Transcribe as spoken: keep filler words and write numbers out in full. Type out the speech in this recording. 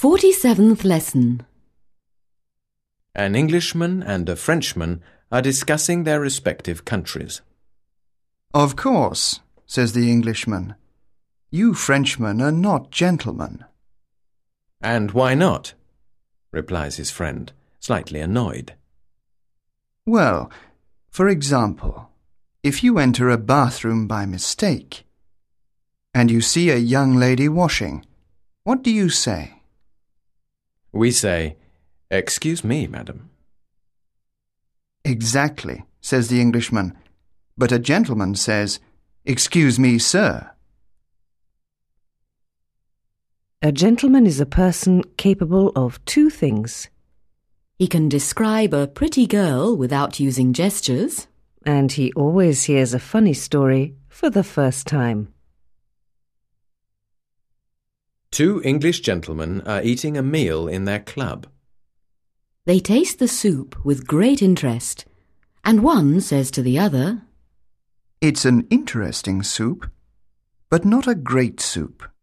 Forty-seventh lesson. An Englishman and a Frenchman are discussing their respective countries. "Of course," says the Englishman. "You Frenchmen are not gentlemen." "And why not?" replies his friend, slightly annoyed. "Well, for example, if you enter a bathroom by mistake and you see a young lady washing, what do you say?" We say, "Excuse me, madam." "Exactly," says the Englishman. "But a gentleman says, 'Excuse me, sir.'" A gentleman is a person capable of two things, He can describe a pretty girl without using gestures. and he always hears a funny story for the first time. Two English gentlemen are eating a meal in their club. They taste the soup with great interest, and one says to the other, "It's an interesting soup, but not a great soup."